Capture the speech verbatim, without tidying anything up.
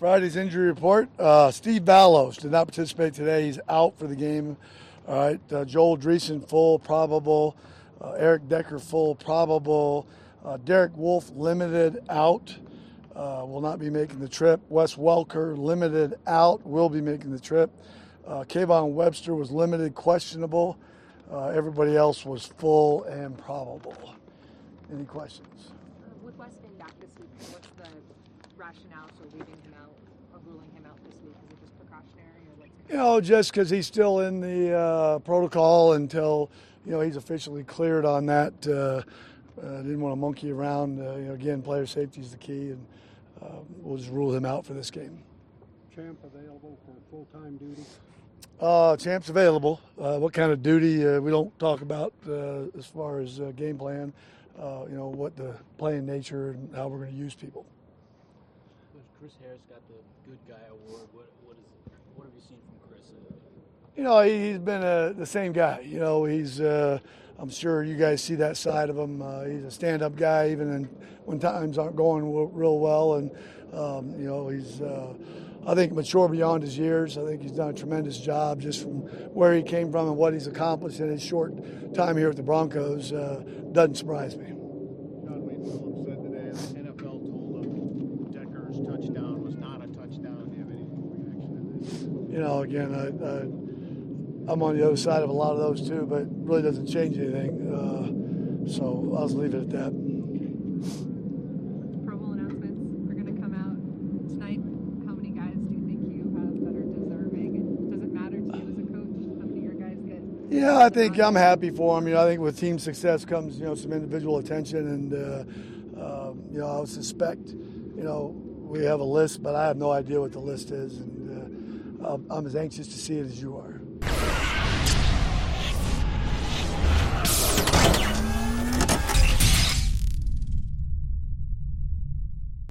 Friday's injury report. Uh, Steve Ballos did not participate today. He's out for the game. All right. Uh, Joel Dreesen, full, probable. Uh, Eric Decker, full, probable. Uh, Derek Wolf, limited, out. Uh, will not be making the trip. Wes Welker, limited, out. Will be making the trip. Uh, Kayvon Webster was limited, questionable. Uh, everybody else was full and probable. Any questions? Uh, with Wes being back this week, what's the rationale for leaving him out or ruling him out this week? Is it just precautionary or what's You know, just because he's still in the uh, protocol until, you know, he's officially cleared on that. Uh, uh, didn't want to monkey around. Uh, you know, again, player safety is the key, and uh, we'll just rule him out for this game. Champ available for full-time duty? Uh, Champ's available. Uh, what kind of duty uh, we don't talk about uh, as far as uh, game plan. Uh, you know, what the playing nature and how we're going to use people. Chris Harris got the Good Guy Award. What, what, is, what have you seen from Chris? You know, he, he's been uh, the same guy. You know, he's, uh, I'm sure you guys see that side of him. Uh, he's a stand-up guy even in, when times aren't going real well. And, um, you know, he's, uh, I think, mature beyond his years. I think he's done a tremendous job just from where he came from and what he's accomplished in his short time here with the Broncos. Uh, doesn't surprise me. John Wayne Phillips said today the N F L told him Decker's touchdown was not a touchdown. Do you have any reaction to this? You know, again, I, I, I'm on the other side of a lot of those too, but it really doesn't change anything. Uh, so I'll just leave it at that. Pro Bowl announcements are going to come out tonight. How many guys do you think you have that are deserving? And does it matter to you as a coach how many of your guys get? Yeah, I think I'm happy for him. You know, I think with team success comes, you know, some individual attention, and uh, uh, you know, I suspect, you know, we have a list, but I have no idea what the list is, and uh, I'm as anxious to see it as you are.